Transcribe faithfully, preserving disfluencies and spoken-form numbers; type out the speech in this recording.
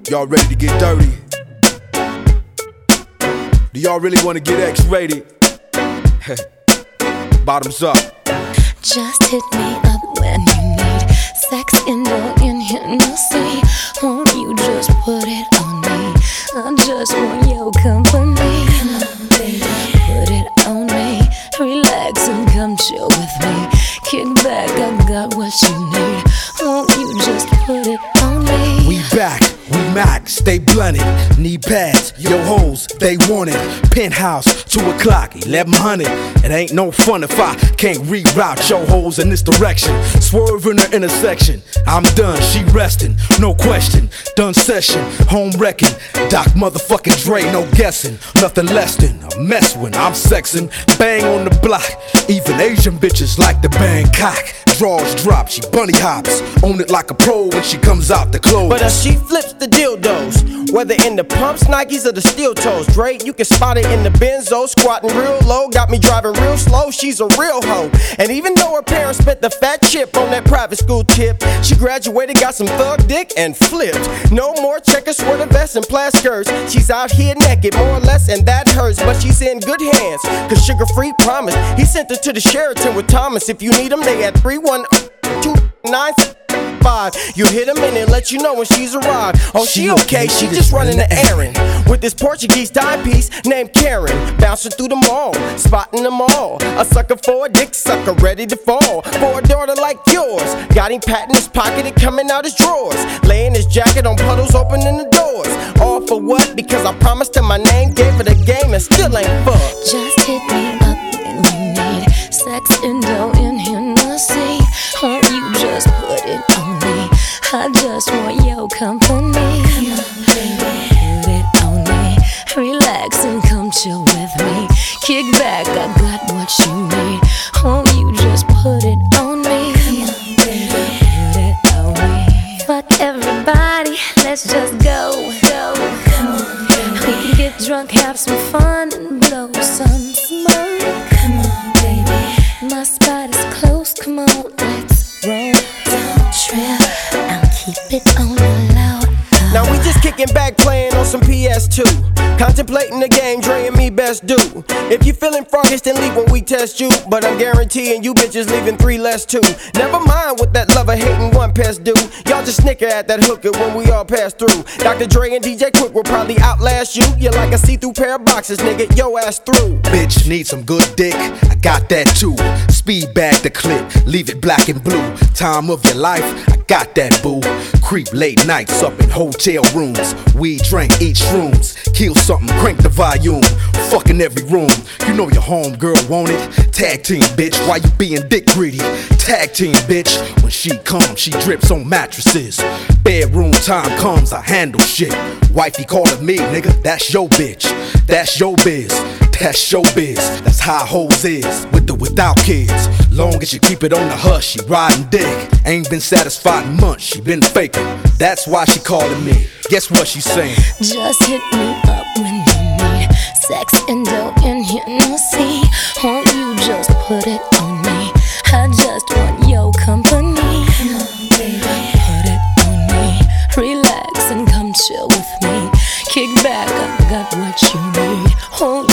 Y'all ready to get dirty? Do y'all really want to get X-rated? Bottoms up. Just hit me up when you need sex in the intimacy. Won't you just put it on me? I just want your company. Come on, baby. Put it on me. Relax and come chill with me. Kick back, I got what you need. Won't you just put it on me? We back, we max, stay blunted. Knee pads, yo hoes, they want it. Penthouse, two o'clock, eleven hundred. It ain't no fun if I can't reroute your hoes in this direction. Swerve in the intersection. I'm done, she resting, no question. Done session, home wrecking. Doc motherfucking Dre, no guessing. Nothing less than a mess when I'm sexing. Bang on the block, even Asian bitches like to bang cock. Draws drop, she bunny hops. Own it like a pro when she comes out the clothes. But as she flips the dildos, whether in the pumps, Nikes, or the steel toes, Dre, you can spot it in the Benzo, squatting real low, got me driving real slow. She's a real hoe, and even though her parents spent the fat chip on that private school tip, she graduated, got some thug dick, and flipped. No more checkers, sweater vests, and plaid skirts. She's out here naked, more or less, and that hurts, but she's in good hands. Cause Sugar Free promised he sent her to the Sheraton with Thomas. If you need him, they at three one two nine five. You hit a minute, let you know when she's arrived. Oh, she okay, she just running the errand with this Portuguese timepiece named Karen. Bouncing through the mall, spotting them all. A sucker for a dick sucker, ready to fall. For a daughter like yours, got him patting his pocket and coming out his drawers. Laying his jacket on puddles, opening the doors. All for what? Because I promised her my name, gave her the game, and still ain't fucked. Just hit me up when you need sex and dough in Hennessy. Won't you just put it on me? I just want your company. Come on, baby. Put it on me. Relax and come chill with me. Kick back, I got what you need. Won't you just put it on me? Come on, baby. Put it on me. Fuck everybody, let's just go. Go, come on, baby. We can get drunk, have some fun, and blow some smoke. Come on, baby. My spot is close, come on, let's roll. Don't trip, I'll keep it on the low. Now we just kicking back, playing on some P S two. Contemplating the game, Dre and me best do. If you feeling froggish, then leave when we test you. But I'm guaranteeing you bitches leaving three less too. Never mind what that lover hating one pest do. Y'all just snicker at that hooker when we all pass through. Doctor Dre and D J Quick will probably outlast you. You're like a see-through pair of boxes, nigga, yo ass through. Bitch need some good dick, I got that too. Speed bag the clip, leave it black and blue. Time of your life, I got that boo. Creep late nights up in hotel rooms. We drink, eat shrooms, kill something, crank the volume. Fucking every room, you know your homegirl want it. Tag team, bitch, why you being dick greedy? Tag team, bitch, when she comes, she drips on mattresses. Bedroom time comes, I handle shit. Wifey calling me, nigga, that's your bitch. That's your biz, that's showbiz. That's how hoes is, with or without kids. Long as you keep it on the hush, she riding dick. Ain't been satisfied in months, she been faking. That's why she calling me. Guess what she saying? Just hit me up when you need sex and dough in Hennessy. Won't you just put it on me? I just want your company. Come on, baby. Put it on me. Relax and come chill with me. Kick back, I got what you need. Won't